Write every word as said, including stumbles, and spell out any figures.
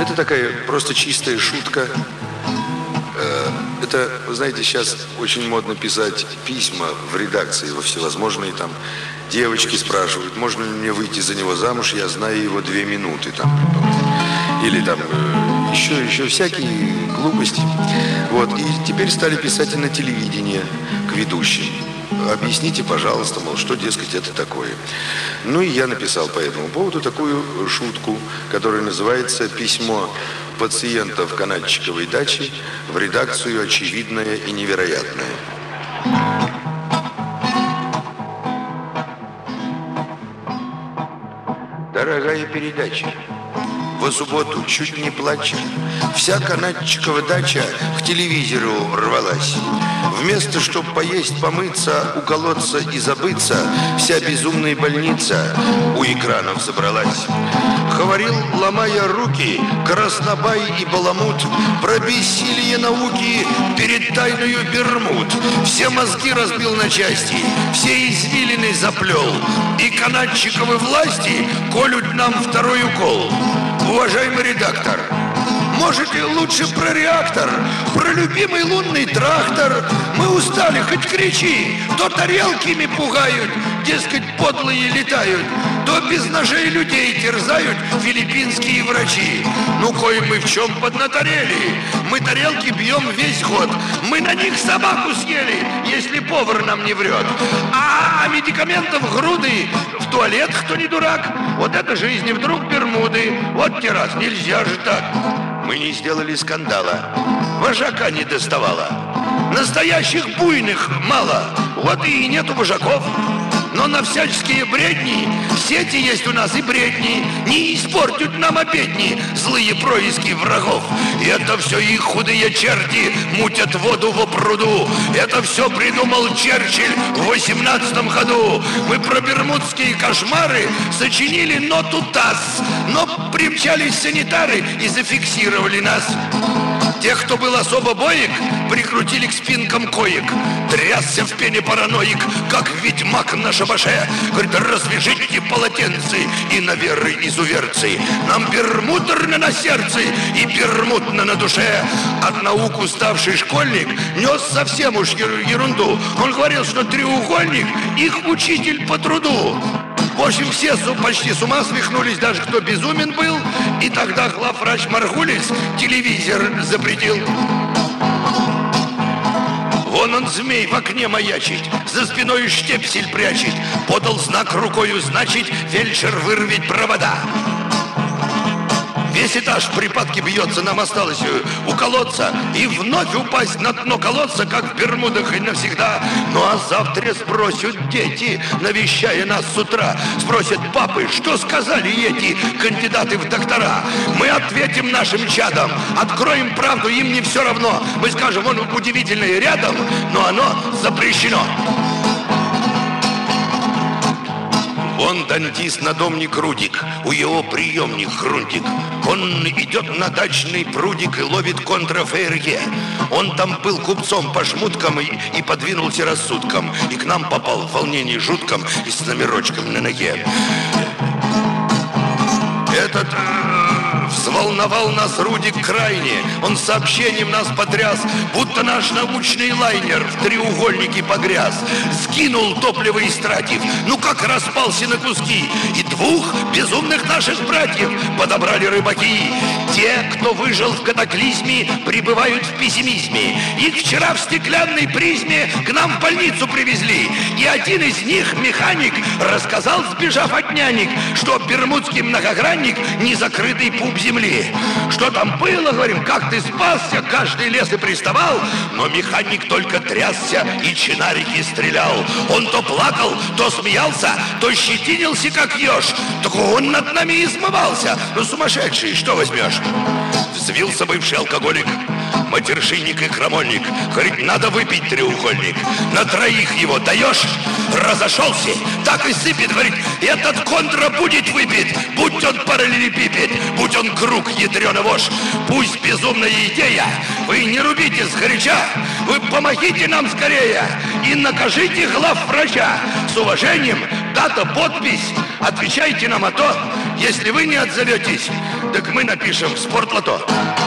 Это такая просто чистая шутка. Это, вы знаете, сейчас очень модно писать письма в редакции, во всевозможные там. Девочки спрашивают, можно ли мне выйти за него замуж, я знаю его две минуты там. Или там еще, еще всякие глупости. Вот. И теперь стали писать и на телевидении к ведущим. Объясните, пожалуйста, мол, что, дескать, это такое. Ну и я написал по этому поводу такую шутку, которая называется «Письмо пациентов канатчиковой дачи в редакцию «Очевидное и невероятное». Дорогая передача, в субботу чуть не плача, вся канатчикова дача к телевизору рвалась. Вместо, чтоб поесть, помыться, уколоться и забыться, вся безумная больница у экранов собралась. Говорил, ломая руки, Краснобай и Баламут про бессилие науки перед тайною Бермуд. Все мозги разбил на части, все извилины заплел, и канатчиковы власти колют нам второй укол. Уважаемый редактор, можете лучше про реактор, про любимый лунный трактор? Мы устали, хоть кричи. То тарелками пугают, дескать, подлые летают, то без ножей людей терзают филиппинские врачи. Ну, кое мы в чем поднаторели. Мы тарелки бьем весь год. Мы на них собаку съели, если повар нам не врет. А медикаментов груды, в туалет кто не дурак. Вот это жизнь, и вдруг Бермуды. Вот те раз, нельзя же так. Мы не сделали скандала, вожака не доставало. Настоящих буйных мало, вот и нету вожаков. Но на всяческие бредни, в сети есть у нас и бредни, не испортят нам обедни злые происки врагов. И это все их худые черти мутят воду во пруду. Это все придумал Черчилль в восемнадцатом году. Мы про бермудские кошмары сочинили ноту ТАСС, но примчались санитары и зафиксировали нас. Тех, кто был особо боек, прикрутили к спинкам коек. Трясся в пене параноик, как ведьмак на шабаше. Говорит, развяжите полотенцы и на веры изуверцы. Нам бермудерно на сердце и бермудно на душе. От наук уставший школьник нес совсем уж ерунду. Он говорил, что треугольник их учитель по труду. В общем, все почти с ума свихнулись, даже кто безумен был. И тогда главврач Маргулис телевизор запретил. Вон он, змей, в окне маячит, за спиной штепсель прячет. Подал знак рукою, значит, фельдшер вырвет провода. Весь этаж в припадке бьется, нам осталось уколоться и вновь упасть на дно колодца, как в Бермудах и навсегда. Ну а завтра спросят дети, навещая нас с утра, спросят папы, что сказали эти кандидаты в доктора. Мы ответим нашим чадам, откроем правду, им не все равно. Мы скажем, он удивительный рядом, но оно запрещено. Он дантист, надомник Рудик, у его приемник Грунтик. Он идет на дачный прудик и ловит контрафейерге. Он там был купцом по шмуткам и, и подвинулся рассудком. И к нам попал в волнении жутком и с номерочком на ноге. Этот... взволновал нас Рудик крайне. Он сообщением нас потряс, будто наш научный лайнер в треугольнике погряз. Скинул топливо истратив, ну как распался на куски. И двух безумных наших братьев подобрали рыбаки. Те, кто выжил в катаклизме, пребывают в пессимизме. Их вчера в стеклянной призме к нам в больницу привезли. И один из них, механик, рассказал, сбежав от нянек, что бермудский многогранник — незакрытый пуп земли. Что там было, говорим, как ты спасся, каждый лес и приставал. Но механик только трясся и чинарики стрелял. Он то плакал, то смеялся, то щетинился, как еж. Так он над нами измывался. Ну, сумасшедший, что возьмешь? Взвился бывший алкоголик, матершинник и крамольник. Говорит, надо выпить треугольник. На троих его даешь? Разошелся, так и сыпет. Говорит, этот контра будет выпит, будь он параллелепипед, будь он круг, ядрёна вошь. Пусть безумная идея, вы не рубите сгоряча, вы помогите нам скорее и накажите главврача. С уважением, дата, подпись, отвечайте нам, а то Если вы не отзоветесь, так мы напишем в спортлото.